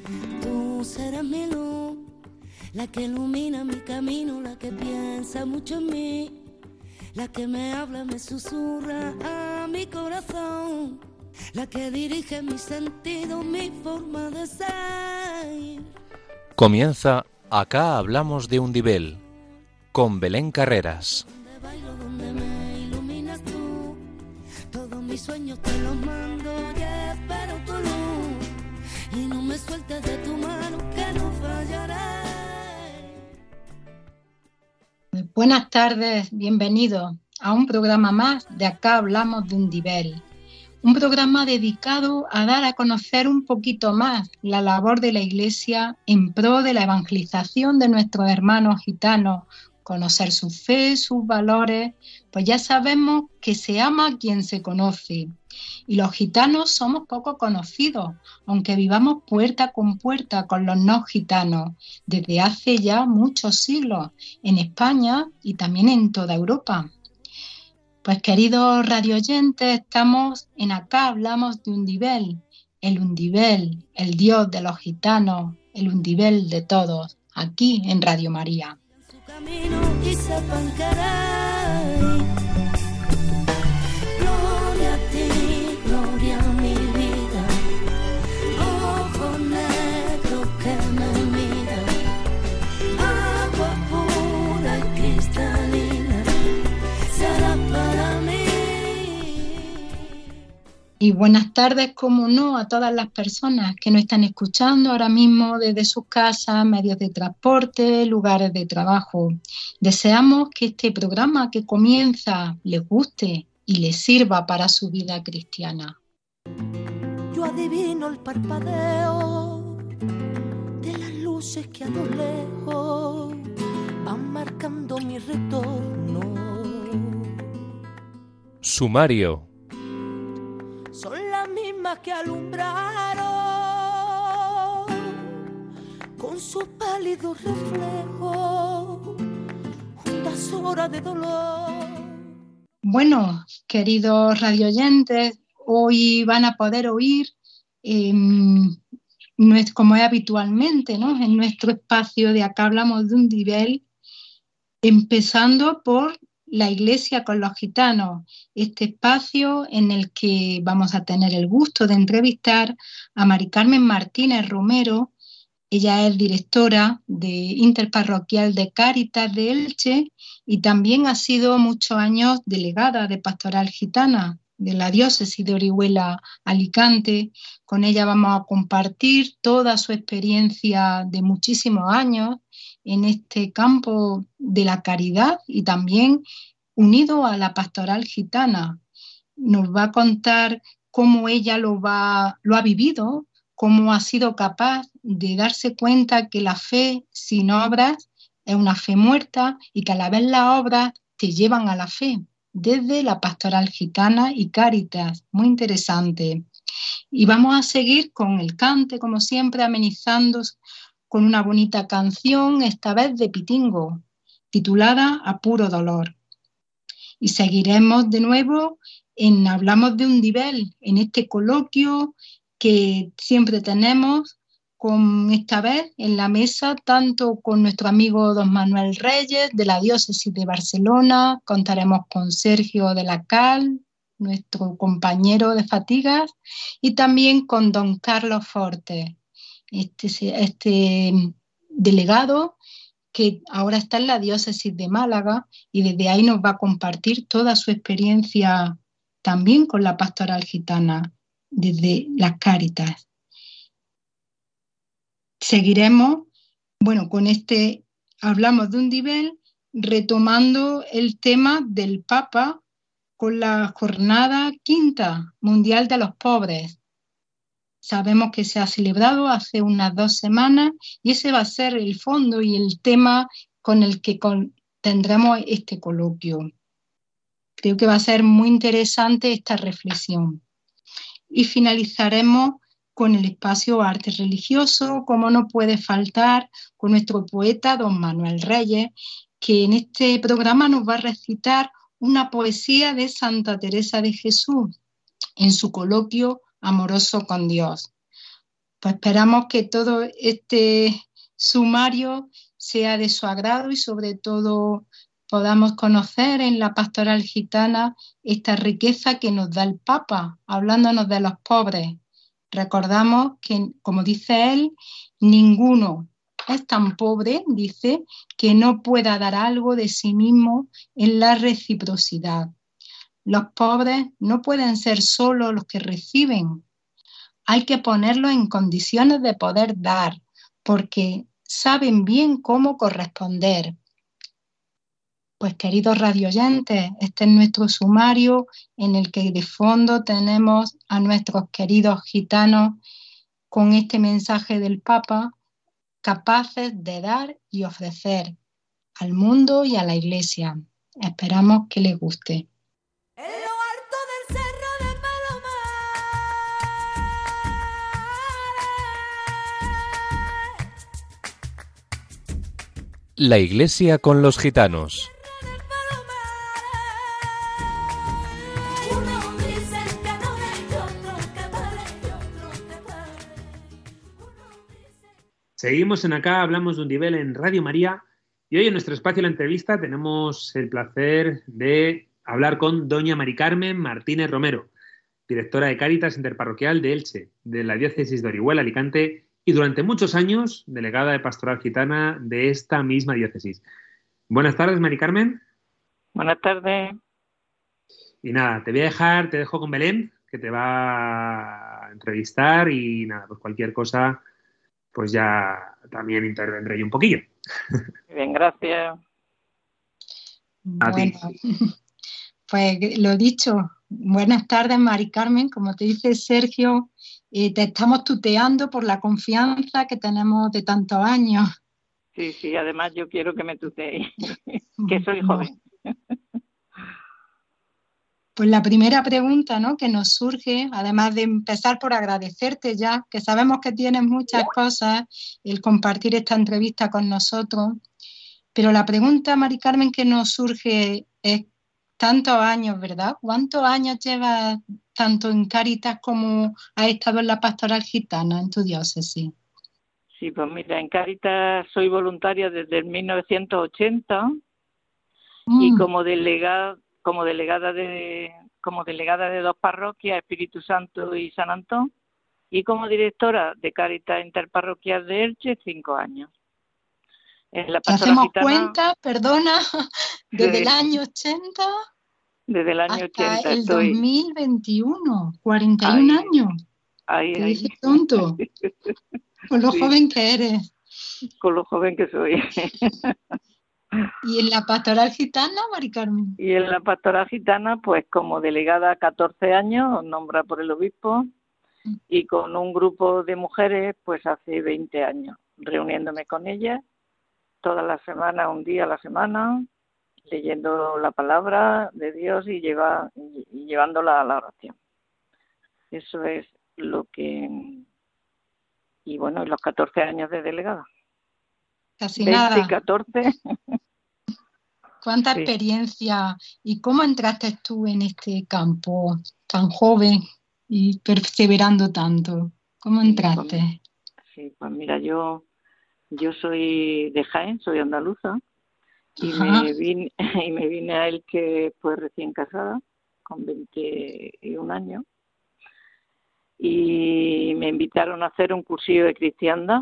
Tú serás mi luz, la que ilumina mi camino, la que piensa mucho en mí, la que me habla, me susurra a mi corazón, la que dirige mis sentidos, mi forma de ser. Comienza Acá hablamos de Undibel, con Belén Carreras. Donde bailo, donde me iluminas tú, todos mis sueños te los mando y espero tu luz, y no me sueltes de tu mano que no fallaré. Buenas tardes, bienvenidos a un programa más de Acá hablamos de Undibel. Un programa dedicado a dar a conocer un poquito más la labor de la Iglesia en pro de la evangelización de nuestros hermanos gitanos, conocer su fe, sus valores, pues ya sabemos que se ama a quien se conoce. Y los gitanos somos poco conocidos, aunque vivamos puerta con los no gitanos, desde hace ya muchos siglos, en España y también en toda Europa. Pues queridos radioyentes, estamos en Acá hablamos de Undibel, el Dios de los gitanos, el Undibel de todos, aquí en Radio María. Su camino y sepan querer. Gloria a ti, gloria a mi vida, ojos negros que me miran, agua pura y cristalina, será para mí. Y buenas tardes, como no, a todas las personas que nos están escuchando ahora mismo desde sus casas, medios de transporte, lugares de trabajo. Deseamos que este programa que comienza les guste y les sirva para su vida cristiana. Yo adivino el parpadeo de las luces que a lo lejos van marcando mi retorno. Sumario. Son las mismas que alumbraron con sus pálidos reflejos juntas horas de dolor. Bueno, queridos radioyentes, hoy van a poder oír, como es habitualmente, ¿no?, en nuestro espacio de Acá hablamos de Undibel, empezando por la Iglesia con los gitanos, este espacio en el que vamos a tener el gusto de entrevistar a Mari Carmen Martínez Romero. Ella es directora de Interparroquial de Cáritas de Elche y también ha sido muchos años delegada de Pastoral Gitana de la diócesis de Orihuela, Alicante. Con ella vamos a compartir toda su experiencia de muchísimos años en este campo de la caridad y también unido a la pastoral gitana. Nos va a contar cómo ella lo ha vivido, cómo ha sido capaz de darse cuenta que la fe sin obras es una fe muerta y que a la vez las obras te llevan a la fe, desde la pastoral gitana y Cáritas. Muy interesante. Y vamos a seguir con el cante, como siempre, amenizando con una bonita canción, esta vez de Pitingo, titulada A puro dolor. Y seguiremos de nuevo en Hablamos de Undibel, en este coloquio que siempre tenemos, con esta vez en la mesa, tanto con nuestro amigo don Manuel Reyes, de la diócesis de Barcelona, contaremos con Sergio de la Cal, nuestro compañero de fatigas, y también con don Carlos Forte, este delegado que ahora está en la diócesis de Málaga y desde ahí nos va a compartir toda su experiencia también con la pastoral gitana desde las Cáritas. Seguiremos, con hablamos de Undibel, retomando el tema del Papa con la Jornada Quinta Mundial de los Pobres. Sabemos que se ha celebrado hace unas 2 semanas y ese va a ser el fondo y el tema con el que tendremos este coloquio. Creo que va a ser muy interesante esta reflexión. Y finalizaremos con el espacio Arte Religioso, como no puede faltar, con nuestro poeta don Manuel Reyes, que en este programa nos va a recitar una poesía de Santa Teresa de Jesús en su coloquio Amoroso con Dios. Pues esperamos que todo este sumario sea de su agrado y sobre todo podamos conocer en la pastoral gitana esta riqueza que nos da el Papa, hablándonos de los pobres. Recordamos que, como dice él, ninguno es tan pobre, dice, que no pueda dar algo de sí mismo en la reciprocidad. Los pobres no pueden ser solo los que reciben. Hay que ponerlos en condiciones de poder dar, porque saben bien cómo corresponder. Pues queridos radioyentes, este es nuestro sumario en el que de fondo tenemos a nuestros queridos gitanos con este mensaje del Papa, capaces de dar y ofrecer al mundo y a la Iglesia. Esperamos que les guste. La Iglesia con los gitanos. Seguimos en Acá Hablamos de un Nivel en Radio María y hoy en nuestro espacio de la entrevista tenemos el placer de hablar con doña Mari Carmen Martínez Romero, directora de Cáritas Interparroquial de Elche, de la diócesis de Orihuela, Alicante, y durante muchos años delegada de Pastoral Gitana de esta misma diócesis. Buenas tardes, Mari Carmen. Buenas tardes. Y nada, te dejo con Belén, que te va a entrevistar y nada, pues cualquier cosa, pues ya también intervendré yo un poquillo. Bien, gracias. Bueno, pues lo dicho, buenas tardes, Mari Carmen, como te dice Sergio, te estamos tuteando por la confianza que tenemos de tantos años. Sí, además yo quiero que me tuteéis, que soy joven. Pues la primera pregunta, ¿no?, que nos surge, además de empezar por agradecerte ya, que sabemos que tienes muchas cosas, el compartir esta entrevista con nosotros, pero la pregunta, Mari Carmen, que nos surge es tantos años, ¿verdad? ¿Cuántos años llevas tanto en Cáritas como has estado en la Pastoral Gitana en tu diócesis? Sí, pues mira, en Cáritas soy voluntaria desde el 1980 y como delegada de dos parroquias, Espíritu Santo y San Antón, y como directora de Cáritas Interparroquial de Elche, 5 años. En la Hacemos Gitana, cuenta, perdona, desde el año 80 desde el año hasta 80 el estoy 2021, 41 años. Te dije tonto, con lo joven que eres. Con lo joven que soy. ¿Y en la Pastoral Gitana, Mari Carmen? Y en la Pastoral Gitana, pues como delegada 14 años, nombrada por el obispo, y con un grupo de mujeres, pues hace 20 años, reuniéndome con ellas todas las semanas, un día a la semana, leyendo la palabra de Dios y llevándola a la oración. Eso es lo que... Y bueno, y los 14 años de delegada. Casi 20 nada. Y 14. ¿Cuánta experiencia? ¿Y cómo entraste tú en este campo tan joven y perseverando tanto? ¿Cómo entraste? Pues mira, yo soy de Jaén, soy andaluza, y me vine a Elche pues recién casada, con 21 años, y me invitaron a hacer un cursillo de cristiandad,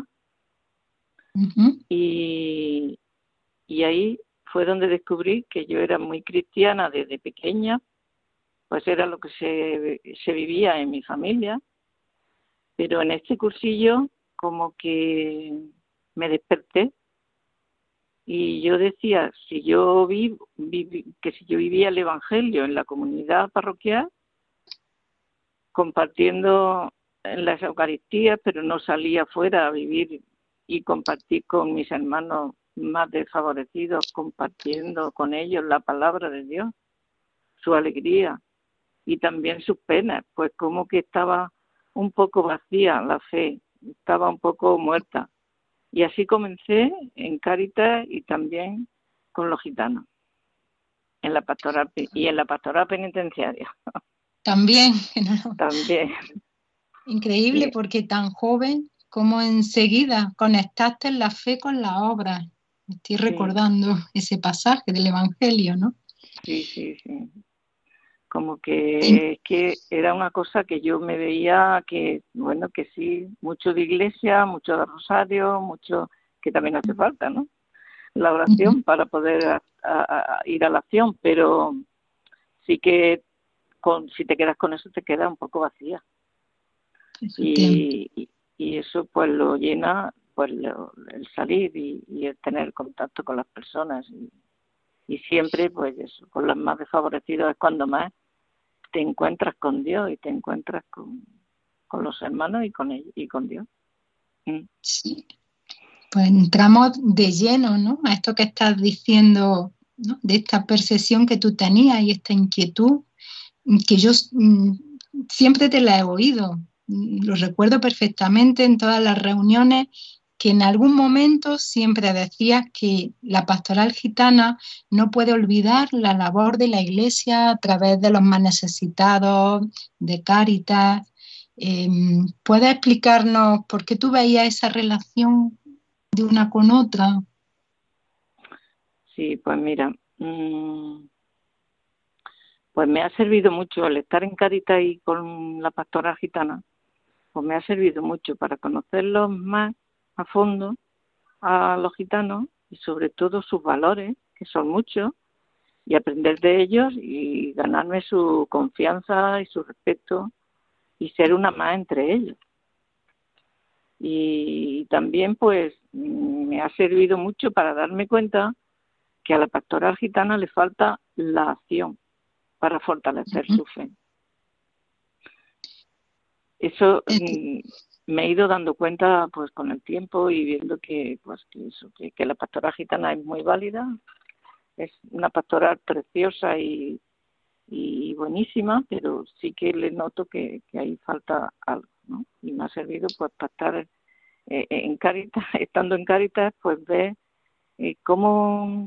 y ahí fue donde descubrí que yo era muy cristiana desde pequeña, pues era lo que se vivía en mi familia, pero en este cursillo como que me desperté y yo decía, si yo vivía el Evangelio en la comunidad parroquial, compartiendo en las Eucaristías, pero no salía afuera a vivir y compartir con mis hermanos más desfavorecidos, compartiendo con ellos la palabra de Dios, su alegría y también sus penas, pues como que estaba un poco vacía la fe, estaba un poco muerta. Y así comencé en Cáritas y también con los gitanos, en la pastoral penitenciaria. También. También. Increíble, porque tan joven cómo enseguida conectaste la fe con la obra. Estoy recordando ese pasaje del Evangelio, ¿no? Sí. Como que era una cosa que yo me veía que, bueno, que sí, mucho de iglesia, mucho de rosario, mucho que también hace falta, ¿no? La oración para poder ir a la acción, pero sí que si te quedas con eso te queda un poco vacía. Y eso pues lo llena pues el salir y el tener contacto con las personas y siempre pues eso, con los más desfavorecidos es cuando más te encuentras con Dios y te encuentras con los hermanos y con Dios. Sí, pues entramos de lleno, ¿no? A esto que estás diciendo, ¿no? De esta percepción que tú tenías y esta inquietud, que yo siempre te la he oído. Lo recuerdo perfectamente en todas las reuniones, que en algún momento siempre decías que la pastoral gitana no puede olvidar la labor de la Iglesia a través de los más necesitados, de Cáritas. ¿Puedes explicarnos por qué tú veías esa relación de una con otra? Sí, pues mira, pues me ha servido mucho el estar en Cáritas y con la pastoral gitana, pues me ha servido mucho para conocerlos más a fondo a los gitanos y sobre todo sus valores, que son muchos, y aprender de ellos y ganarme su confianza y su respeto y ser una más entre ellos. Y también pues me ha servido mucho para darme cuenta que a la pastoral gitana le falta la acción para fortalecer su fe. Eso me he ido dando cuenta pues con el tiempo y viendo que la pastoral gitana es muy válida, es una pastoral preciosa y buenísima, pero sí que le noto que ahí falta algo, ¿no? Y me ha servido pues para estar en Cáritas, estando en Cáritas, pues ver cómo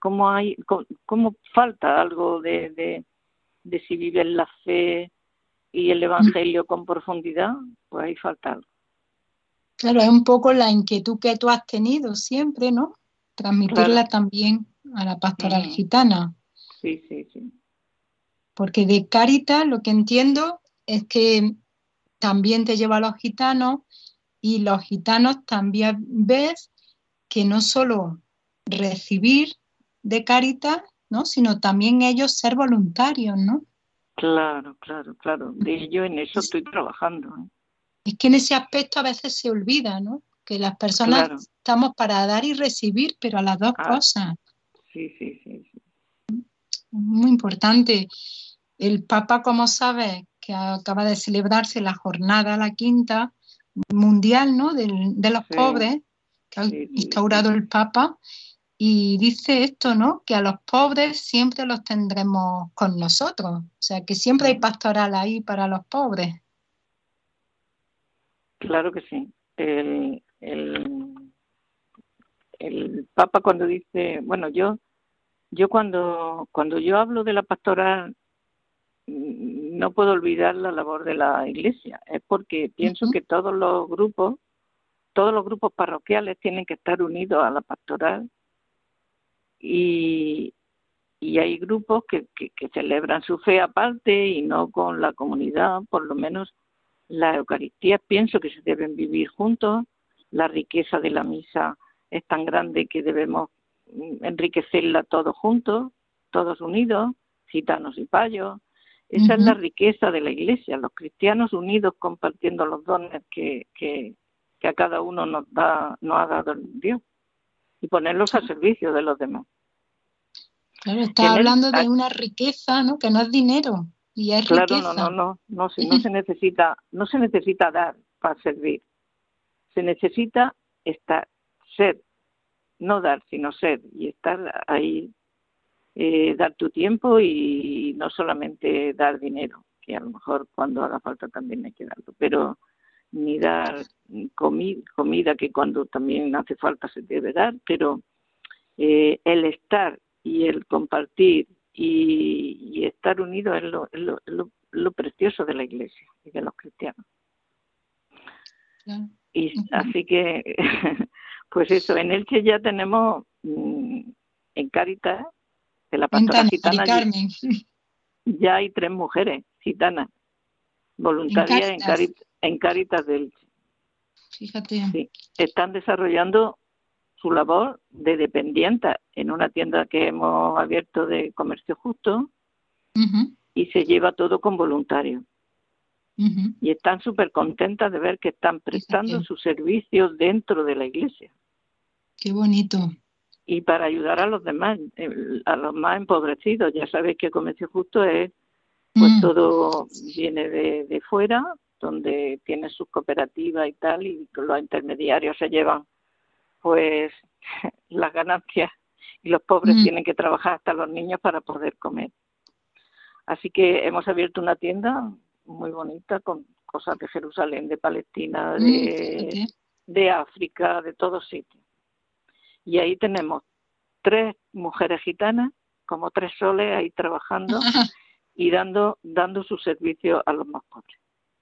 falta algo de si viven la fe y el Evangelio con profundidad, pues ahí falta algo. Claro, es un poco la inquietud que tú has tenido siempre, ¿no? Transmitirla también a la pastoral gitana. Sí. Porque de Cáritas lo que entiendo es que también te lleva a los gitanos y los gitanos también ves que no solo recibir de Cáritas, ¿no? Sino también ellos ser voluntarios, ¿no? Claro. De ello en eso estoy trabajando. Es que en ese aspecto a veces se olvida, ¿no? Que las personas estamos para dar y recibir, pero a las dos cosas. Sí. Muy importante. El Papa, como sabes, que acaba de celebrarse la jornada, la quinta mundial, ¿no? de los pobres, que ha instaurado el Papa, y dice esto, ¿no? Que a los pobres siempre los tendremos con nosotros. O sea, que siempre hay pastoral ahí para los pobres. Claro que sí. El Papa cuando dice, bueno, yo cuando yo hablo de la pastoral no puedo olvidar la labor de la Iglesia. Es porque pienso que todos los grupos parroquiales tienen que estar unidos a la pastoral y hay grupos que celebran su fe aparte y no con la comunidad. Por lo menos la Eucaristía pienso que se deben vivir juntos. La riqueza de la misa es tan grande que debemos enriquecerla todos juntos, todos unidos, gitanos y payos. Esa es la riqueza de la Iglesia, los cristianos unidos compartiendo los dones que a cada uno nos ha dado Dios y ponerlos al servicio de los demás. Claro, está hablando de una riqueza, ¿no? Que no es dinero y es riqueza. No se necesita dar para servir. Se necesita ser, no dar, sino ser y estar ahí, dar tu tiempo y no solamente dar dinero, que a lo mejor cuando haga falta también hay que darlo, pero ni dar comida que cuando también hace falta se debe dar, pero el estar y el compartir y estar unidos es lo precioso de la Iglesia y de los cristianos. Claro. Y así que, pues eso, en Elche ya tenemos, en Cáritas, de la Pastoral Gitana, ya hay 3 mujeres gitanas voluntarias en Cáritas de Elche. Fíjate. Sí, están desarrollando su labor de dependienta en una tienda que hemos abierto de comercio justo, y se lleva todo con voluntarios. Y están súper contentas de ver que están prestando sus servicios dentro de la iglesia. Qué bonito. Y para ayudar a los demás, a los más empobrecidos. Ya sabéis que comercio justo es, pues todo viene de fuera, donde tiene sus cooperativas y tal, y los intermediarios se llevan pues las ganancias, y los pobres tienen que trabajar hasta los niños para poder comer. Así que hemos abierto una tienda muy bonita con cosas de Jerusalén, de Palestina, de África, de todos sitios. Y ahí tenemos 3 mujeres gitanas, como 3 soles ahí trabajando y dando su servicio a los más pobres.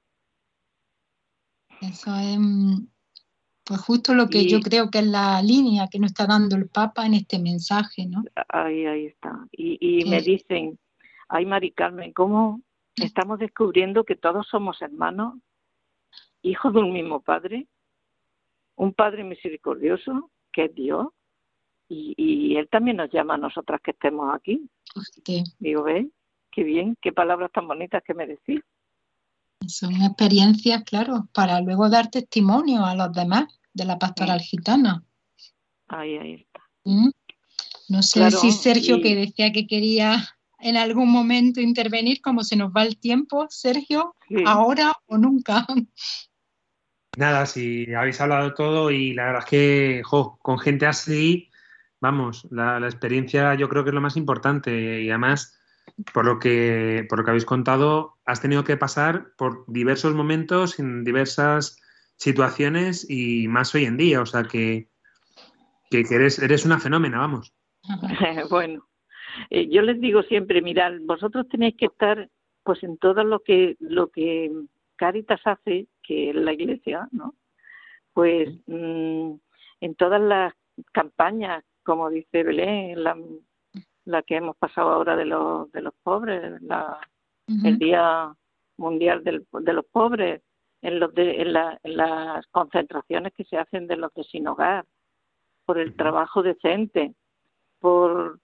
Eso es pues justo lo que yo creo que es la línea que nos está dando el Papa en este mensaje, ¿no? Ahí está. Y me dicen, ay, Mari Carmen, ¿cómo estamos descubriendo que todos somos hermanos, hijos de un mismo Padre, un Padre misericordioso, que es Dios, y Él también nos llama a nosotras que estemos aquí? Digo, ¿ves? Qué bien, qué palabras tan bonitas que me decís. Son experiencias, claro, para luego dar testimonio a los demás de la pastoral gitana. Ahí está. No sé si Sergio, que decía que quería en algún momento intervenir, como se nos va el tiempo, Sergio, ahora o nunca. Nada, si habéis hablado todo, y la verdad es que con gente así, vamos, la experiencia yo creo que es lo más importante, y además, por lo que habéis contado, has tenido que pasar por diversos momentos, en diversas situaciones, y más hoy en día, o sea que eres una fenómena, vamos. Bueno, yo les digo siempre, mirad, vosotros tenéis que estar pues en todo lo que Cáritas hace, que es la iglesia, ¿no? Pues en todas las campañas, como dice Belén, la que hemos pasado ahora de los pobres, el Día Mundial de los Pobres, en las concentraciones que se hacen de los de sin hogar, por el trabajo decente, por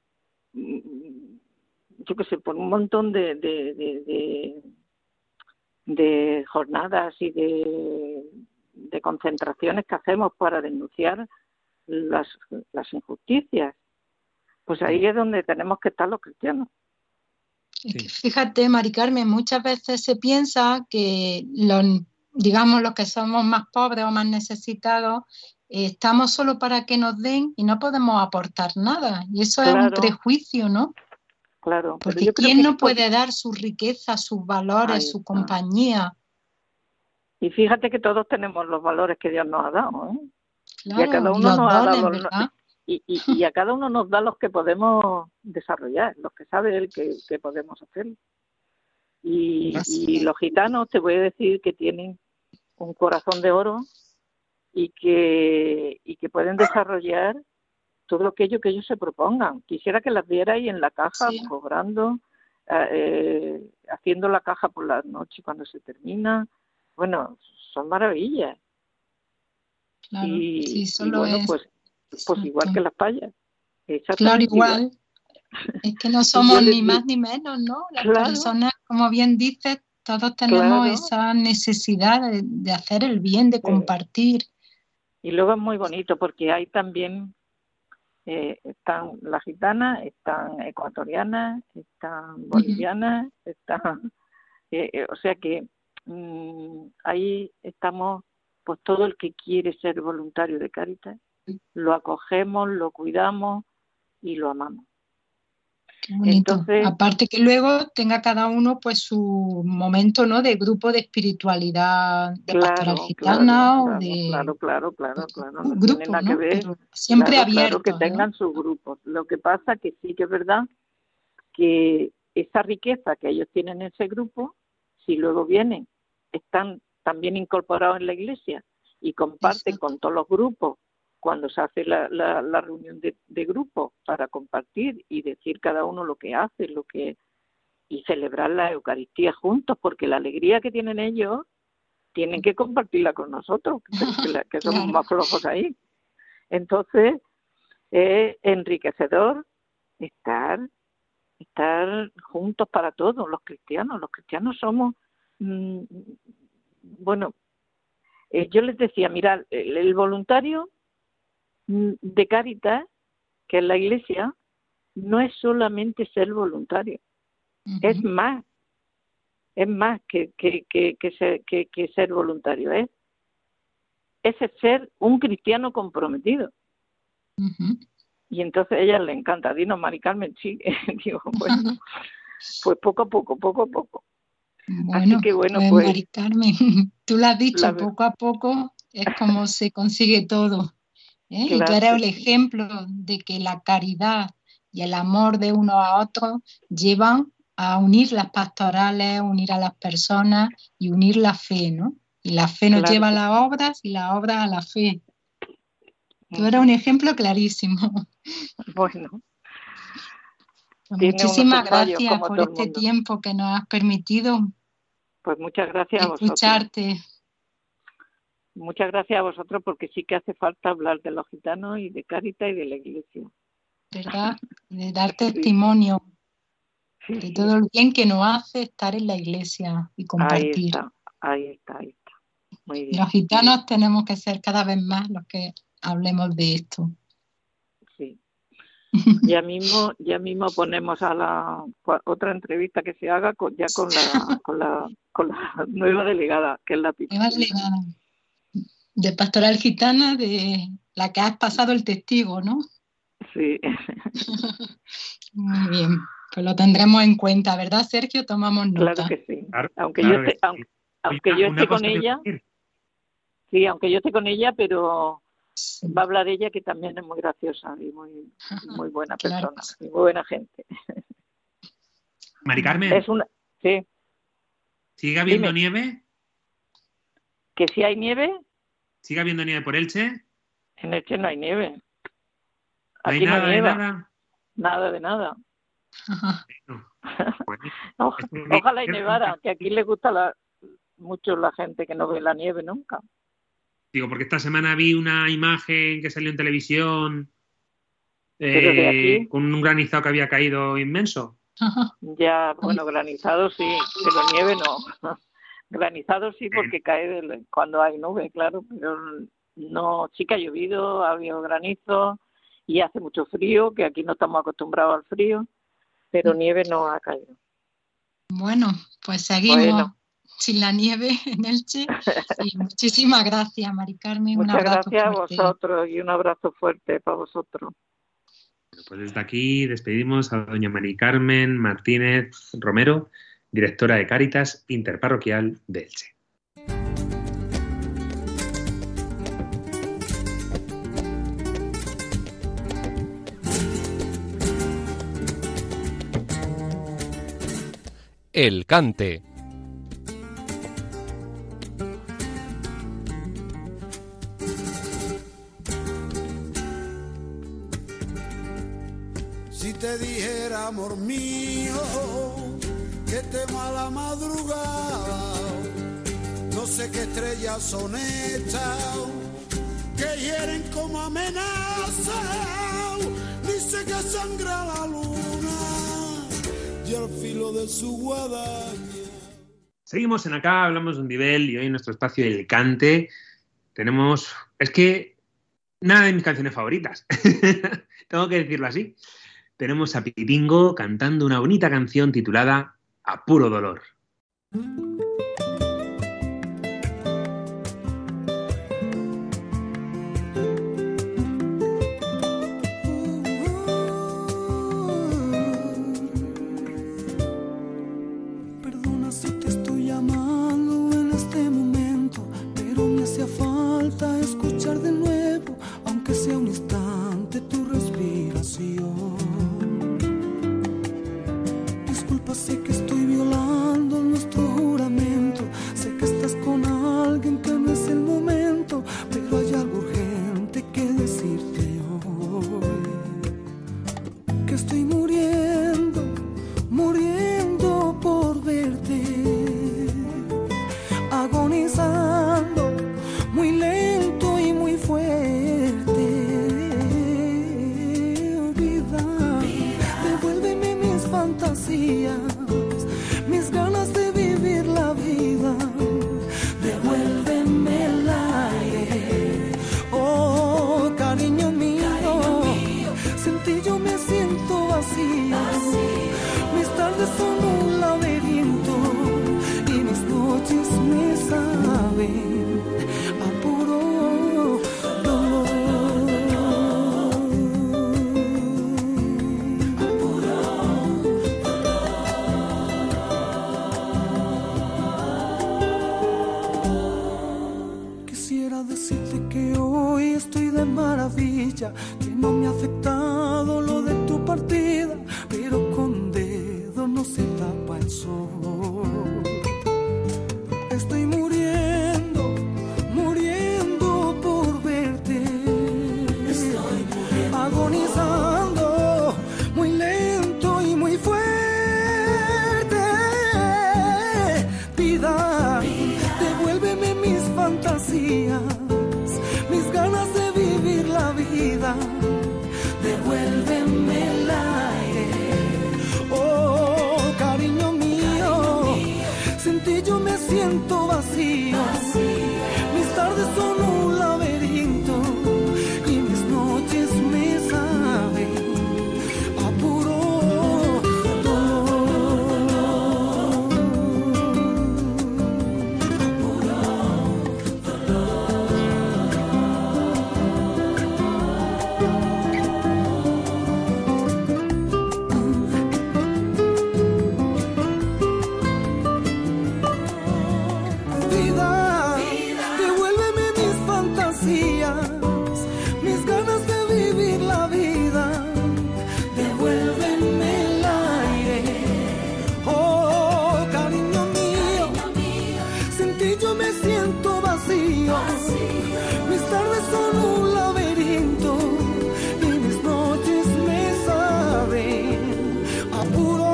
yo qué sé, por un montón de jornadas y de concentraciones que hacemos para denunciar las injusticias. Pues ahí es donde tenemos que estar los cristianos. Fíjate, Mari Carmen, muchas veces se piensa que los que somos más pobres o más necesitados, estamos solo para que nos den y no podemos aportar nada. Y eso es un prejuicio, ¿no? Claro. Porque ¿quién no puede dar su riqueza, sus valores, su compañía? Y fíjate que todos tenemos los valores que Dios nos ha dado, ¿eh? Claro, y a cada uno nos ha dado ¿verdad? Y a cada uno nos da los que podemos desarrollar, los que sabe Él que podemos hacer. Y los gitanos, te voy a decir que tienen un corazón de oro y que pueden desarrollar todo aquello que ellos se propongan. Quisiera que las vierais en la caja, cobrando, haciendo la caja por la noche cuando se termina. Bueno, son maravillas. Claro, y bueno, pues igual que las payas. Claro, igual. Es que no somos ni más ni menos, ¿no? Las personas, como bien dices, todos tenemos esa necesidad de hacer el bien, de compartir. Y luego es muy bonito porque hay también, están las gitanas, están ecuatorianas, están bolivianas, están... o sea que ahí estamos, pues todo el que quiere ser voluntario de Cáritas, lo acogemos, lo cuidamos y lo amamos. Qué bonito. Entonces, aparte que luego tenga cada uno pues su momento, ¿no? De grupo de espiritualidad, de pastoral gitana o de... Claro. No grupo, tiene nada ¿no? que ver. Pero siempre abierto. Claro, que tengan sus grupos. Lo que pasa que sí que es verdad que esa riqueza que ellos tienen en ese grupo, si luego vienen, están también incorporados en la iglesia y comparte con todos los grupos cuando se hace la reunión de grupo para compartir y decir cada uno lo que hace, y celebrar la Eucaristía juntos, porque la alegría que tienen ellos tienen que compartirla con nosotros, que somos más flojos ahí. Entonces, es enriquecedor estar juntos para todos, los cristianos. Los cristianos somos, yo les decía, mirad, el voluntario de Cáritas, que es la Iglesia, no es solamente ser voluntario, es más que ser voluntario, es ser un cristiano comprometido. Y entonces a ella le encanta. Dinos, Mari Carmen, sí. Digo, bueno, pues poco a poco. Bueno, así que pues Mari Carmen, tú lo has dicho, poco a poco es como se consigue todo. Claro, y tú eres el ejemplo de que la caridad y el amor de uno a otro llevan a unir las pastorales, unir a las personas y unir la fe, ¿no? Y la fe nos lleva a las obras y las obras a la fe. Tú eres un ejemplo clarísimo. Bueno. Muchísimas gracias por este tiempo que nos has permitido. Pues muchas gracias a vosotros. Escucharte. Muchas gracias a vosotros, porque sí que hace falta hablar de los gitanos y de Cáritas y de la Iglesia. ¿Verdad? De dar testimonio de todo el bien que nos hace estar en la Iglesia y compartir. Ahí está. Muy bien. Los gitanos tenemos que ser cada vez más los que hablemos de esto. Sí. Ya mismo ponemos a la otra entrevista que se haga con la nueva delegada, que es la Pichi. Nueva delegada de Pastoral Gitana, de la que has pasado el testigo, ¿no? Sí. Muy bien, pues lo tendremos en cuenta, ¿verdad, Sergio? Tomamos nota. Claro que sí. Aunque yo esté con ella, sí, aunque yo esté con ella, pero va a hablar ella, que también es muy graciosa y muy buena persona, y muy buena gente. Mari Carmen. Sí. ¿Sigue habiendo nieve? ¿Que si hay nieve? ¿Sigue habiendo nieve por Elche? En Elche no hay nieve. Aquí no nieva. Nada de nada. Ojalá y nevara, que aquí le gusta mucho la gente que no ve la nieve nunca. Digo, porque esta semana vi una imagen que salió en televisión con un granizado que había caído inmenso. Ya, bueno, granizado sí, pero nieve no. Granizado sí, porque cae cuando hay nube, claro, pero no, sí que ha llovido, ha habido granizo y hace mucho frío, que aquí no estamos acostumbrados al frío, pero nieve no ha caído. Bueno, pues seguimos sin la nieve en Elche. Y muchísimas gracias, Mari Carmen. Muchas gracias fuerte. A vosotros y un abrazo fuerte para vosotros. Pues desde aquí despedimos a doña Mari Carmen Martínez Romero, directora de Cáritas Interparroquial de Elche. El cante. Si te dijera, amor mío, que temo a la madrugada, no sé qué estrellas son estas que hieren como amenaza, ni sé que sangra la luna y al filo de su guadaña. Seguimos en Acá Hablamos de un Nivel, y hoy en nuestro espacio El Cante tenemos, es que nada de mis canciones favoritas, tengo que decirlo así. Tenemos a Pipingo cantando una bonita canción titulada A Puro Dolor. Perdona si te estoy llamando en este momento, pero me hacía falta escuchar de nuevo, aunque sea un instante, tu respiración. Sé que estoy violando nuestro juramento. agonizando, muy lento y muy fuerte. Vida, devuélveme mis fantasías, mis ganas de vivir la vida. Devuélveme el aire, oh cariño mío, sin ti yo me siento vacía. Mis tardes son un laberinto y mis noches me saben a puro dolor. A puro dolor. Quisiera decirte que hoy estoy de maravilla, que no me ha afectado lo de tu partida, pero con dedo no se tapa el sol. Estoy muriendo, muriendo por verte. Estoy muriendo, agonizando, muy lento y muy fuerte. Vida, devuélveme mis fantasías, mis ganas de vivir la vida. Devuélveme el aire, oh cariño mío, sin ti yo me siento vacío. Mis tardes son un laberinto y mis noches me saben a puro dolor. A puro vida, devuélveme mis fantasías, mis ganas de vivir la vida. Devuélveme el aire, oh cariño mío, sin ti yo me siento vacío. Mis tardes son un laberinto y mis noches me saben a puro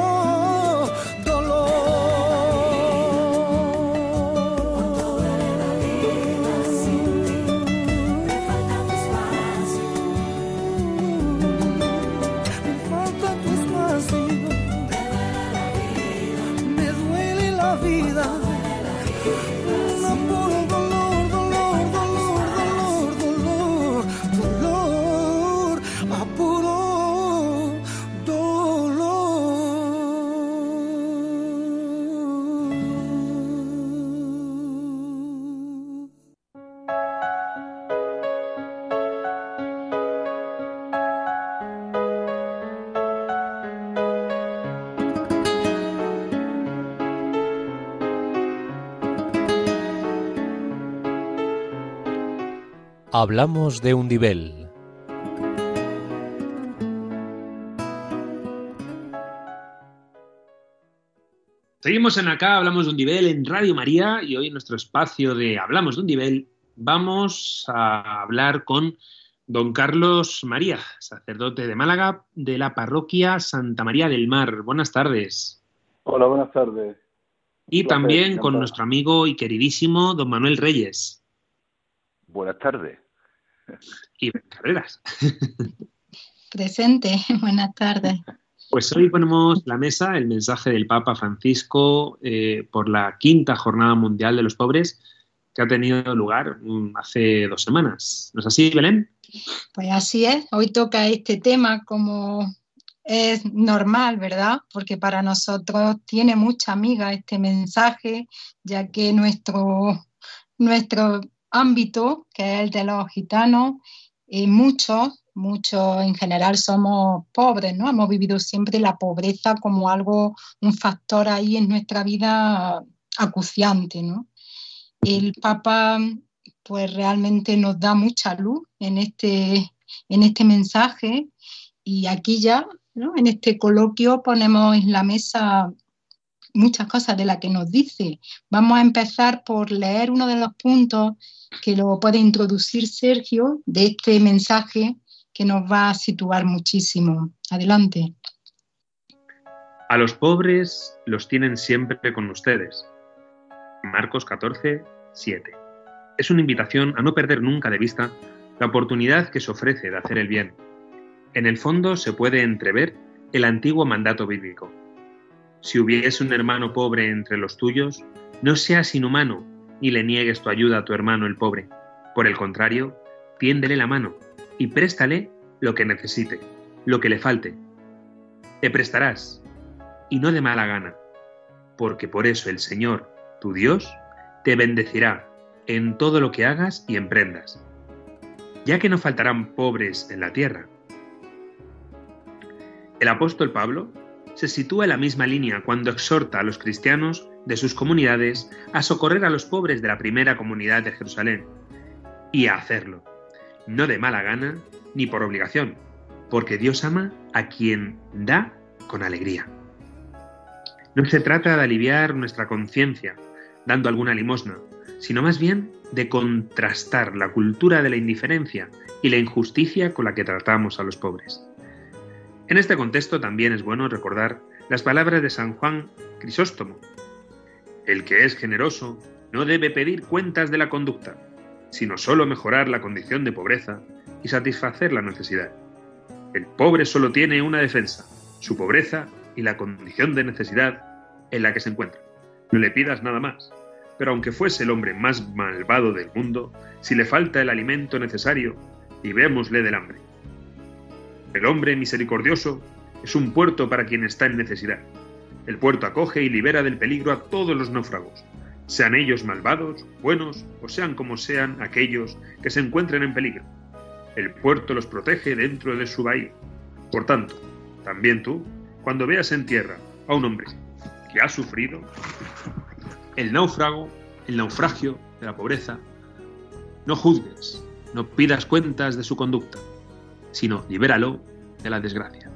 Hablamos de Undibel. Seguimos en Acá Hablamos de Undibel en Radio María, y hoy en nuestro espacio de Hablamos de Undibel vamos a hablar con don Carlos María, sacerdote de Málaga, de la parroquia Santa María del Mar. Buenas tardes. Hola, buenas tardes. Y también con nuestro amigo y queridísimo don Manuel Reyes. Buenas tardes. Y Carreras. Presente, buenas tardes. Pues hoy ponemos la mesa el mensaje del Papa Francisco por la 5ª Jornada Mundial de los Pobres, que ha tenido lugar hace 2 semanas. ¿No es así, Belén? Pues así es, hoy toca este tema como es normal, ¿verdad? Porque para nosotros tiene mucha amiga este mensaje, ya que nuestro ámbito, que es el de los gitanos, muchos en general somos pobres, ¿no? Hemos vivido siempre la pobreza como algo, un factor ahí en nuestra vida acuciante, ¿no? El Papa pues realmente nos da mucha luz en este mensaje, y aquí ya, ¿no? En este coloquio ponemos en la mesa muchas cosas de las que nos dice. Vamos a empezar por leer uno de los puntos que lo puede introducir Sergio de este mensaje, que nos va a situar muchísimo. Adelante. A los pobres los tienen siempre con ustedes. Marcos 14, 7. Es una invitación a no perder nunca de vista la oportunidad que se ofrece de hacer el bien. En el fondo se puede entrever el antiguo mandato bíblico. Si hubiese un hermano pobre entre los tuyos, no seas inhumano ni le niegues tu ayuda a tu hermano el pobre. Por el contrario, tiéndele la mano y préstale lo que necesite, lo que le falte. Te prestarás, y no de mala gana, porque por eso el Señor, tu Dios, te bendecirá en todo lo que hagas y emprendas, ya que no faltarán pobres en la tierra. El apóstol Pablo se sitúa en la misma línea cuando exhorta a los cristianos de sus comunidades a socorrer a los pobres de la primera comunidad de Jerusalén, y a hacerlo, no de mala gana ni por obligación, porque Dios ama a quien da con alegría. No se trata de aliviar nuestra conciencia dando alguna limosna, sino más bien de contrastar la cultura de la indiferencia y la injusticia con la que tratamos a los pobres. En este contexto también es bueno recordar las palabras de San Juan Crisóstomo. El que es generoso no debe pedir cuentas de la conducta, sino solo mejorar la condición de pobreza y satisfacer la necesidad. El pobre solo tiene una defensa, su pobreza y la condición de necesidad en la que se encuentra. No le pidas nada más, pero aunque fuese el hombre más malvado del mundo, si le falta el alimento necesario, librémosle del hambre. El hombre misericordioso es un puerto para quien está en necesidad. El puerto acoge y libera del peligro a todos los náufragos, sean ellos malvados, buenos o sean como sean aquellos que se encuentren en peligro. El puerto los protege dentro de su bahía. Por tanto, también tú, cuando veas en tierra a un hombre que ha sufrido el naufragio de la pobreza, no juzgues, no pidas cuentas de su conducta, sino libéralo de la desgracia.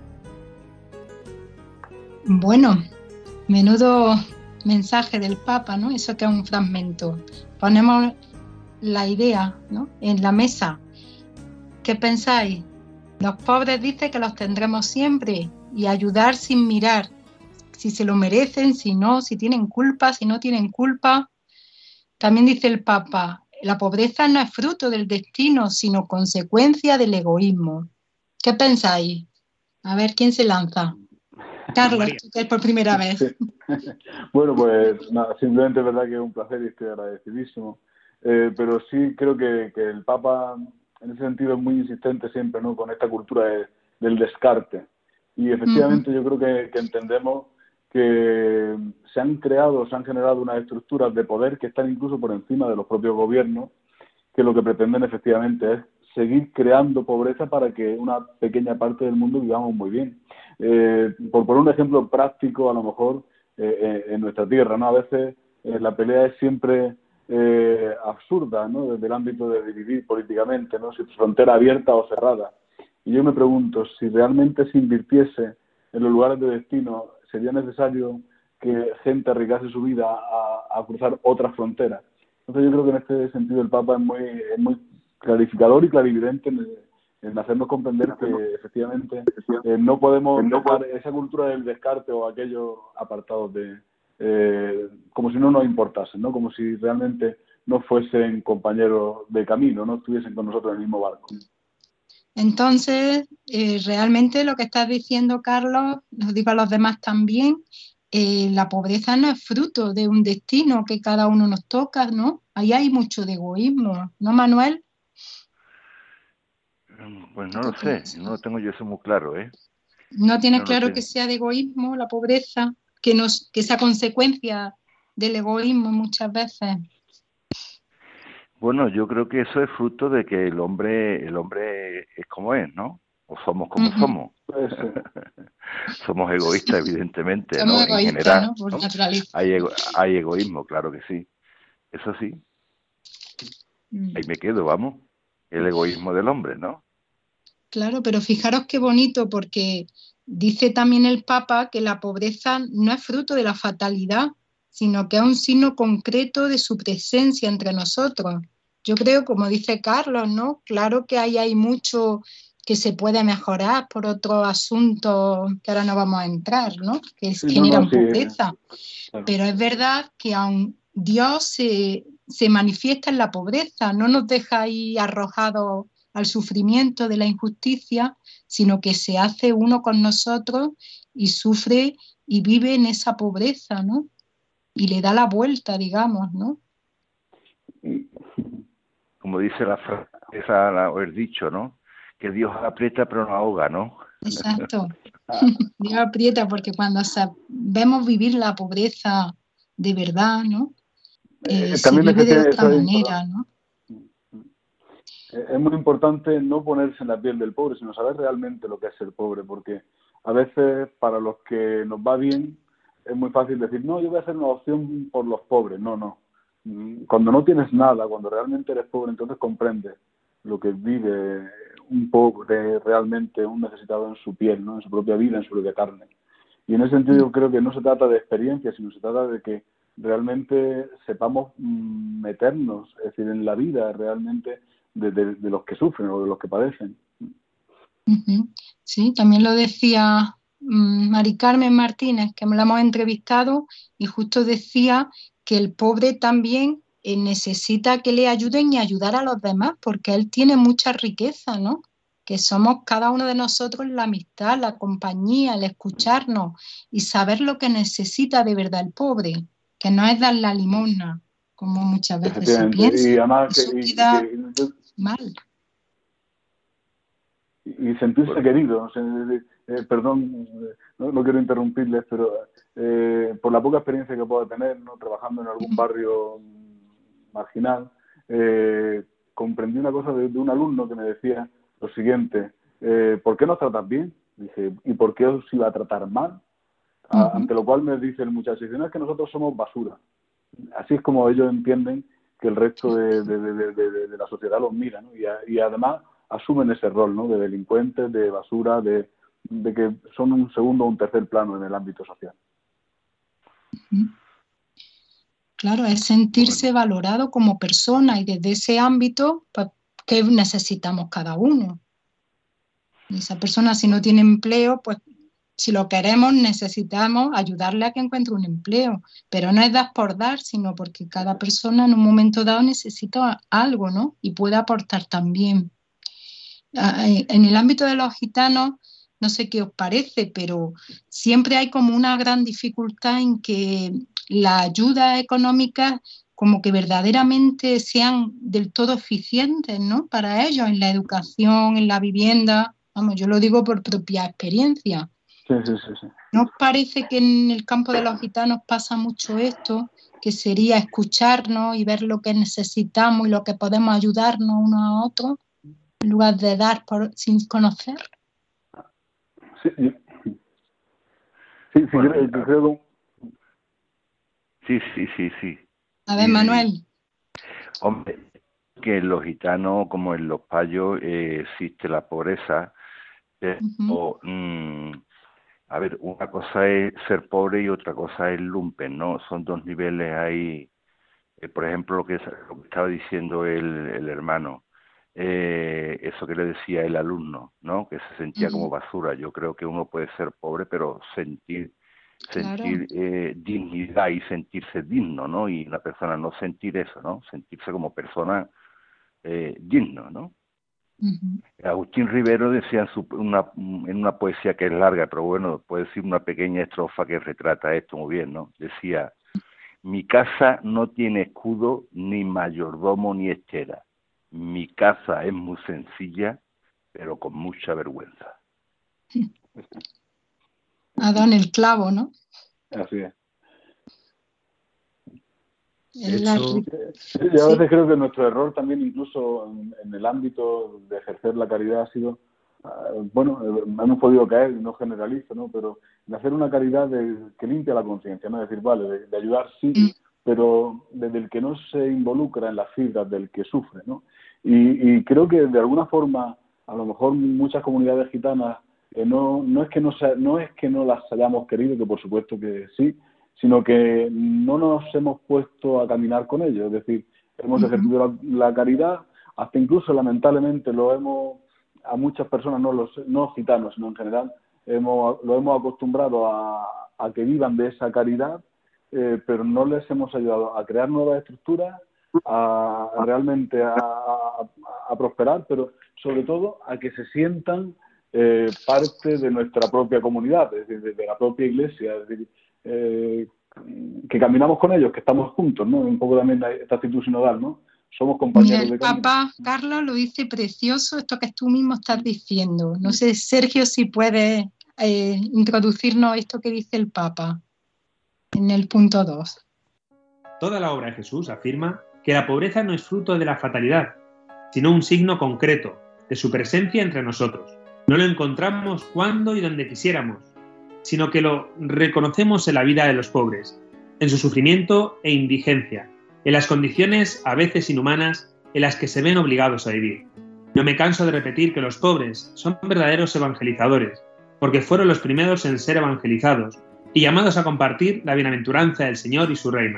Bueno, menudo mensaje del Papa, ¿no? Eso que es un fragmento. Ponemos la idea, ¿no?, en la mesa. ¿Qué pensáis? Los pobres dice que los tendremos siempre y ayudar sin mirar si se lo merecen, si no, si tienen culpa, si no tienen culpa. También dice el Papa, la pobreza no es fruto del destino, sino consecuencia del egoísmo. ¿Qué pensáis? A ver, ¿quién se lanza? Carlos, tú que es por primera vez. Sí. Bueno, pues nada, simplemente es verdad que es un placer y estoy agradecidísimo. Pero sí creo que el Papa en ese sentido es muy insistente siempre, ¿no?, con esta cultura del descarte. Y efectivamente yo creo que entendemos que se han generado unas estructuras de poder que están incluso por encima de los propios gobiernos, que lo que pretenden efectivamente es seguir creando pobreza para que una pequeña parte del mundo vivamos muy bien. Por poner un ejemplo práctico, a lo mejor, en nuestra tierra, ¿no? A veces la pelea es siempre absurda, ¿no?, desde el ámbito de dividir políticamente, ¿no?, si frontera abierta o cerrada. Y yo me pregunto, si realmente se invirtiese en los lugares de destino, ¿sería necesario que gente arriesgase su vida a cruzar otras fronteras? Entonces yo creo que en este sentido el Papa es muy clarificador y clarividente en hacernos comprender que efectivamente no podemos dejar esa cultura del descarte o aquellos apartados como si no nos importasen, ¿no?, como si realmente no fuesen compañeros de camino, no estuviesen con nosotros en el mismo barco. Entonces, realmente lo que estás diciendo, Carlos, nos digo a los demás también, la pobreza no es fruto de un destino que cada uno nos toca, ¿no? Ahí hay mucho de egoísmo, ¿no, Manuel? Pues no lo sé, no lo tengo yo eso muy claro, ¿eh? ¿No tienes claro que sea de egoísmo la pobreza? Que sea consecuencia del egoísmo muchas veces. Bueno, yo creo que eso es fruto de que el hombre es como es, ¿no? O somos como somos. Somos egoístas, evidentemente, somos, ¿no? Egoístas, en general, ¿no? Por naturaleza. Hay egoísmo, claro que sí. Eso sí. Ahí me quedo, vamos. El egoísmo del hombre, ¿no? Claro, pero fijaros qué bonito, porque dice también el Papa que la pobreza no es fruto de la fatalidad, sino que es un signo concreto de su presencia entre nosotros. Yo creo, como dice Carlos, ¿no? Claro que ahí hay mucho que se puede mejorar por otros asuntos que ahora no vamos a entrar, ¿no?, que generan pobreza. Claro. Pero es verdad que aun Dios se manifiesta en la pobreza, no nos deja ahí arrojados al sufrimiento de la injusticia, sino que se hace uno con nosotros y sufre y vive en esa pobreza, ¿no? Y le da la vuelta, digamos, ¿no? Como dice el dicho, ¿no? Que Dios aprieta pero no ahoga, ¿no? Exacto. Dios aprieta porque cuando sabemos vivir la pobreza de verdad, ¿no? Se vive de otra manera, ¿no? Es muy importante no ponerse en la piel del pobre, sino saber realmente lo que es ser pobre, porque a veces para los que nos va bien es muy fácil decir, no, yo voy a hacer una opción por los pobres. No. Cuando no tienes nada, cuando realmente eres pobre, entonces comprendes lo que vive un pobre realmente, un necesitado en su piel, ¿no? En su propia vida, en su propia carne. Y en ese sentido yo creo que no se trata de experiencia, sino se trata de que realmente sepamos meternos, es decir, en la vida realmente de los que sufren o de los que padecen. Sí, también lo decía Mari Carmen Martínez, que me la hemos entrevistado, y justo decía que el pobre también necesita que le ayuden y ayudar a los demás, porque él tiene mucha riqueza, ¿no? Que somos cada uno de nosotros la amistad, la compañía, el escucharnos y saber lo que necesita de verdad el pobre, que no es dar la limosna, como muchas veces se piensa. Y además mal. Y sentirse querido. O sea, perdón, no quiero interrumpirles, pero por la poca experiencia que puedo tener, ¿no? Trabajando en algún barrio marginal, comprendí una cosa de un alumno que me decía lo siguiente: ¿por qué nos tratas bien? Dije, ¿y por qué os iba a tratar mal? Ante lo cual me dice el muchacho, dice, no, es que nosotros somos basura. Así es como ellos entienden que el resto de la sociedad los mira, ¿no? Y además asumen ese rol, ¿no? De delincuentes, de basura, de que son un segundo o un tercer plano en el ámbito social. Claro, es sentirse valorado como persona, y desde ese ámbito, pues, ¿qué necesitamos cada uno? Y esa persona, si no tiene empleo, pues si lo queremos, necesitamos ayudarle a que encuentre un empleo, pero no es dar por dar, sino porque cada persona en un momento dado necesita algo, ¿no? Y puede aportar también. En el ámbito de los gitanos, no sé qué os parece, pero siempre hay como una gran dificultad en que las ayudas económicas como que verdaderamente sean del todo eficientes, ¿no? Para ellos, en la educación, en la vivienda. Vamos, yo lo digo por propia experiencia. Sí. ¿No os parece que en el campo de los gitanos pasa mucho esto? Que sería escucharnos y ver lo que necesitamos y lo que podemos ayudarnos unos a otros, en lugar de dar sin conocer. Sí, creo que... Sí. A ver, Manuel. Hombre, que en los gitanos, como en los payos, existe la pobreza, pero, a ver, una cosa es ser pobre y otra cosa es lumpen, ¿no? Son dos niveles ahí. Por ejemplo, lo que estaba diciendo el hermano, eso que le decía el alumno, ¿no? Que se sentía como basura. Yo creo que uno puede ser pobre, pero sentir dignidad y sentirse digno, ¿no? Y la persona no sentir eso, ¿no? Sentirse como persona digno, ¿no? Agustín Rivero decía en una poesía que es larga, pero bueno, puede decir una pequeña estrofa que retrata esto muy bien, ¿no? Decía: mi casa no tiene escudo, ni mayordomo, ni estera. Mi casa es muy sencilla, pero con mucha vergüenza. Ha dado en el clavo, ¿no? Así es. De hecho, y a veces creo que nuestro error también, incluso en el ámbito de ejercer la caridad, ha sido, hemos podido caer, no generalizo, ¿no? Pero de hacer una caridad que limpia la conciencia, ¿no? Es decir, vale, de ayudar sí, pero desde el que no se involucra en las fibras del que sufre, ¿no? Y creo que de alguna forma, a lo mejor muchas comunidades gitanas no es que no las hayamos querido, que por supuesto que sí, sino que no nos hemos puesto a caminar con ellos. Es decir, hemos ejercido la caridad, hasta incluso lamentablemente a muchas personas, no gitanos, sino en general, lo hemos acostumbrado a que vivan de esa caridad, pero no les hemos ayudado a crear nuevas estructuras, realmente a prosperar, pero sobre todo a que se sientan parte de nuestra propia comunidad, es decir, de la propia iglesia, es decir, que caminamos con ellos, que estamos juntos, ¿no? Un poco también esta actitud sinodal, ¿no? Somos compañeros de camino. Papá Carlos lo dice precioso, esto que tú mismo estás diciendo. No sé, Sergio, si puedes introducirnos esto que dice el Papa en el punto 2. Toda la obra de Jesús afirma que la pobreza no es fruto de la fatalidad, sino un signo concreto de su presencia entre nosotros. No lo encontramos cuando y donde quisiéramos, sino que lo reconocemos en la vida de los pobres, en su sufrimiento e indigencia, en las condiciones a veces inhumanas en las que se ven obligados a vivir. No me canso de repetir que los pobres son verdaderos evangelizadores, porque fueron los primeros en ser evangelizados y llamados a compartir la bienaventuranza del Señor y su reino.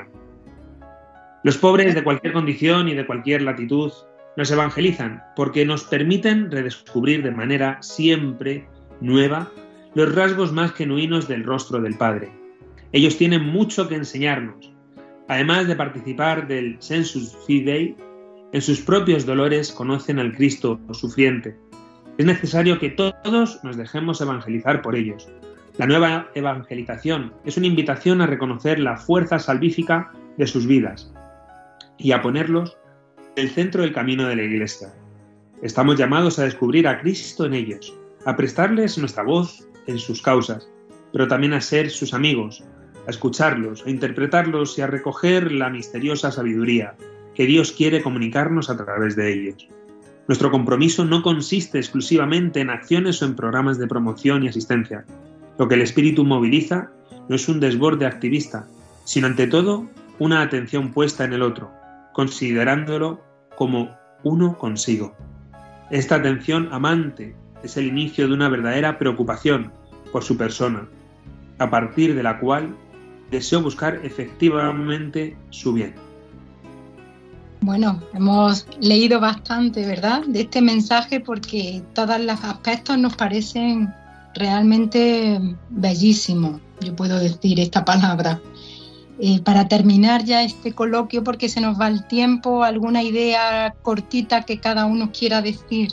Los pobres de cualquier condición y de cualquier latitud nos evangelizan porque nos permiten redescubrir de manera siempre nueva los rasgos más genuinos del rostro del Padre. Ellos tienen mucho que enseñarnos. Además de participar del sensus fidei, en sus propios dolores conocen al Cristo sufriente. Es necesario que todos nos dejemos evangelizar por ellos. La nueva evangelización es una invitación a reconocer la fuerza salvífica de sus vidas y a ponerlos en el centro del camino de la Iglesia. Estamos llamados a descubrir a Cristo en ellos, a prestarles nuestra voz en sus causas, pero también a ser sus amigos, a escucharlos, a interpretarlos y a recoger la misteriosa sabiduría que Dios quiere comunicarnos a través de ellos. Nuestro compromiso no consiste exclusivamente en acciones o en programas de promoción y asistencia. Lo que el Espíritu moviliza no es un desborde activista, sino ante todo una atención puesta en el otro, considerándolo como uno consigo. Esta atención amante es el inicio de una verdadera preocupación por su persona, a partir de la cual deseo buscar efectivamente su bien. Bueno, hemos leído bastante, ¿verdad?, de este mensaje, porque todos los aspectos nos parecen realmente bellísimos, yo puedo decir esta palabra. Para terminar ya este coloquio, porque se nos va el tiempo, ¿alguna idea cortita que cada uno quiera decir?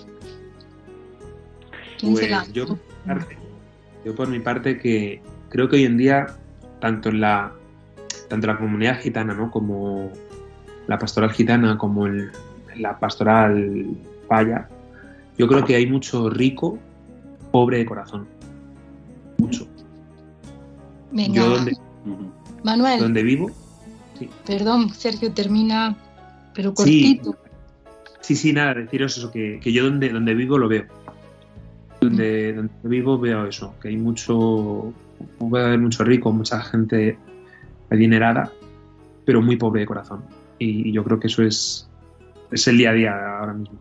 Pues yo por mi parte que creo que hoy en día tanto la comunidad gitana, ¿no?, como la pastoral gitana, como la pastoral paya, yo creo que hay mucho rico, pobre de corazón, mucho. Venga, yo Manuel, donde vivo, sí. Perdón, Sergio, termina, pero cortito. Sí, nada, deciros eso, que yo donde vivo lo veo. Donde vivo veo eso, que hay puede haber mucho rico, mucha gente adinerada, pero muy pobre de corazón. Y yo creo que eso es el día a día ahora mismo.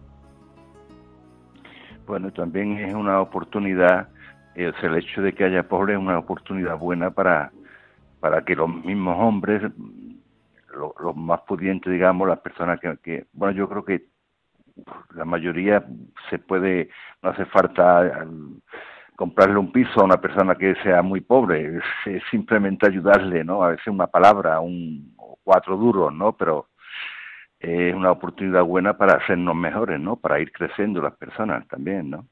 Bueno, también es una oportunidad, el hecho de que haya pobres es una oportunidad buena para que los mismos hombres, los más pudientes, digamos, las personas que bueno, yo creo que la mayoría no hace falta comprarle un piso a una persona que sea muy pobre, es simplemente ayudarle, ¿no? A veces una palabra, o 4 duros, ¿no? Pero es una oportunidad buena para hacernos mejores, ¿no? Para ir creciendo las personas también, ¿no?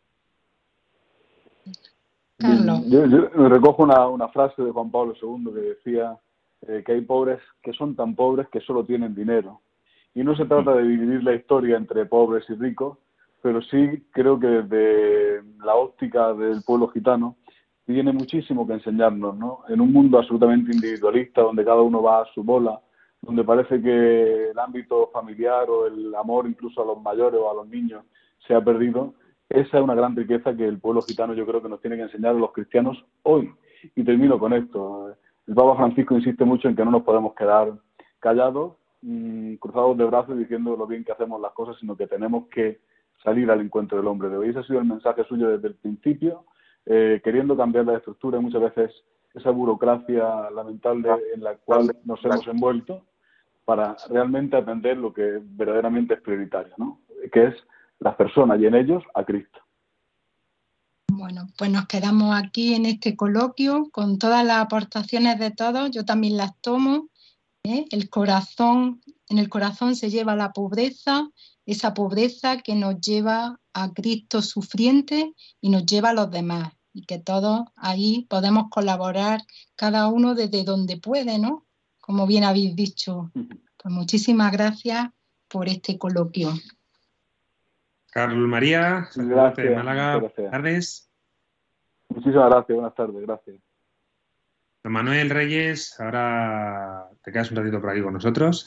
Carlos. Yo recojo una frase de Juan Pablo II que decía que hay pobres que son tan pobres que solo tienen dinero. Y no se trata de dividir la historia entre pobres y ricos, pero sí creo que desde la óptica del pueblo gitano tiene muchísimo que enseñarnos, ¿no? En un mundo absolutamente individualista, donde cada uno va a su bola, donde parece que el ámbito familiar o el amor incluso a los mayores o a los niños se ha perdido. Esa es una gran riqueza que el pueblo gitano yo creo que nos tiene que enseñar a los cristianos hoy. Y termino con esto. El Papa Francisco insiste mucho en que no nos podemos quedar callados, cruzados de brazos diciendo lo bien que hacemos las cosas, sino que tenemos que salir al encuentro del hombre de hoy. Ese ha sido el mensaje suyo desde el principio, queriendo cambiar la estructura y muchas veces esa burocracia lamentable en la cual nos hemos envuelto, para realmente atender lo que verdaderamente es prioritario, ¿no? Que es las personas y en ellos a Cristo. Bueno, pues nos quedamos aquí en este coloquio con todas las aportaciones de todos. Yo también las tomo. En el corazón se lleva la pobreza, esa pobreza que nos lleva a Cristo sufriente y nos lleva a los demás. Y que todos ahí podemos colaborar, cada uno desde donde puede, ¿no? Como bien habéis dicho. Pues muchísimas gracias por este coloquio. Carlos María, sacerdote de Málaga, buenas tardes. Muchísimas gracias, buenas tardes, gracias. Don Manuel Reyes, ahora te quedas un ratito por aquí con nosotros.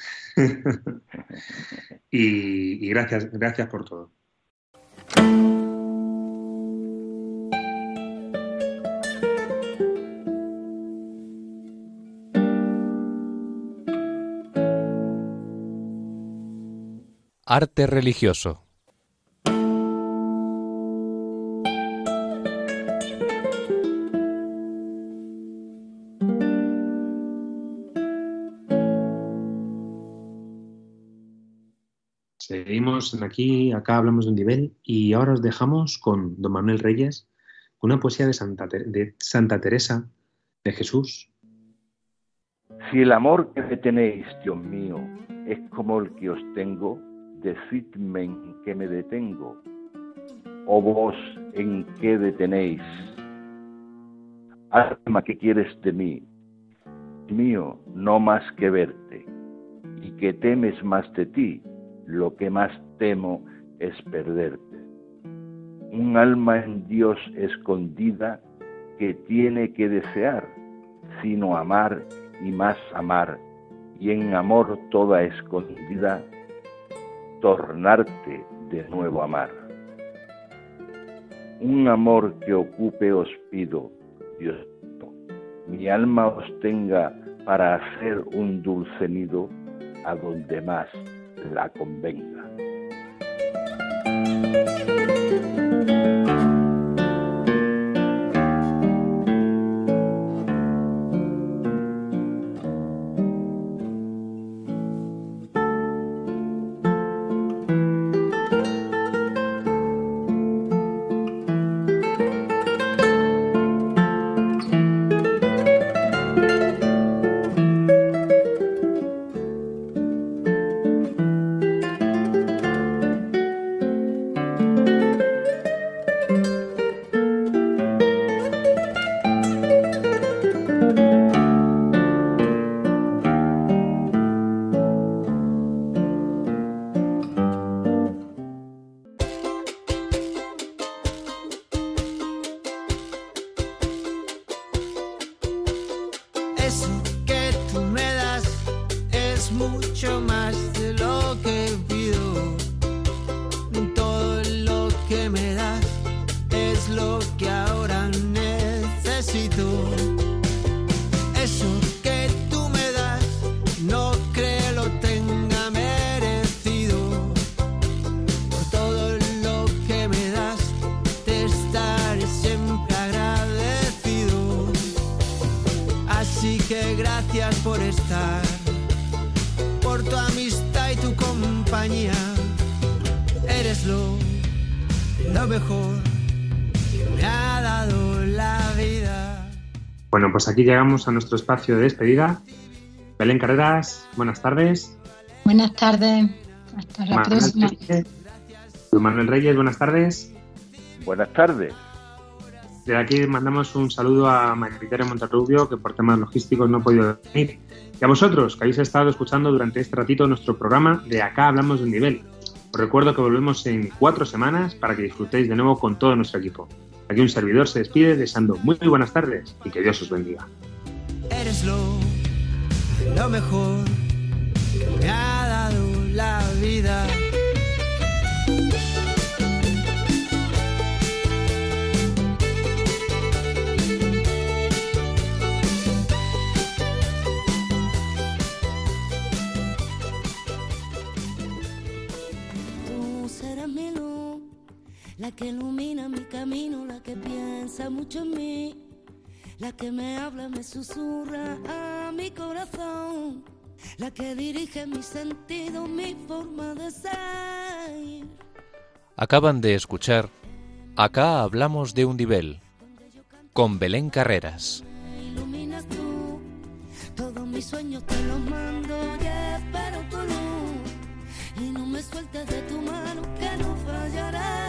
y gracias por todo. Arte religioso. Seguimos acá hablamos de un nivel y ahora os dejamos con don Manuel Reyes, una poesía de Santa Teresa de Jesús. Si el amor que me tenéis, Dios mío, es como el que os tengo, decidme en qué me detengo, o vos en qué detenéis. Alma, ¿qué quieres de mí? Mío, no más que verte, y que temes más de ti, lo que más temo es perderte. Un alma en Dios escondida que tiene que desear, sino amar y más amar, y en amor toda escondida, tornarte de nuevo a amar. Un amor que ocupe os pido, Dios mío, mi alma os tenga para hacer un dulce nido a donde más la convenga. Bueno, pues aquí llegamos a nuestro espacio de despedida. Belén Carreras, buenas tardes. Buenas tardes. Hasta la próxima. Manuel Reyes, buenas tardes. Buenas tardes. Desde aquí mandamos un saludo a María Victoria Monterrubio, que por temas logísticos no ha podido venir. Y a vosotros, que habéis estado escuchando durante este ratito nuestro programa de Acá Hablamos de un Nivel. Os recuerdo que volvemos en 4 semanas para que disfrutéis de nuevo con todo nuestro equipo. Aquí un servidor se despide deseando muy buenas tardes y que Dios os bendiga. Eres lo mejor que me ha dado la vida. Tú serás mi luz, la que ilumina mi camino, la que piensa mucho en mí, la que me habla, me susurra a mi corazón, la que dirige mi sentido, mi forma de ser. Acaban de escuchar Acá hablamos de Undibel, con Belén Carreras. Iluminas tú, todos mis sueños te los mando, ya espero tu luz, y no me sueltes de tu mano que no fallaré.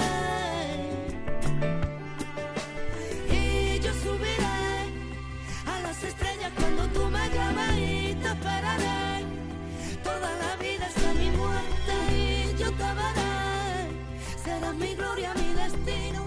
Y yo subiré a las estrellas cuando tú me llames y te esperaré. Toda la vida hasta mi muerte y yo te veré. Serás mi gloria, mi destino.